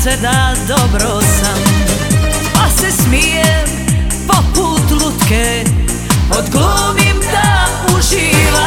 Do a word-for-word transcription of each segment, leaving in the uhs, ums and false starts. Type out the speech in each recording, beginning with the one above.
se da dobro sam, pa se smijem poput lutke, odglumim da uživam.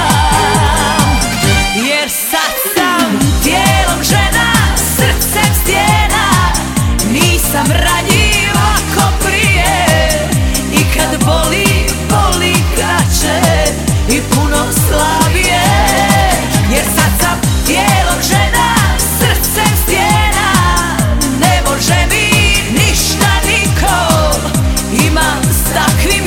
Jer sad sam tijelom žena, srcem stijena, nisam ranjiva ko prije. I kad boli, boli kraće i puno slabije. Jer sad sam tijelom žena, srcem stijena, ne može mi ništa niko, imam s takvim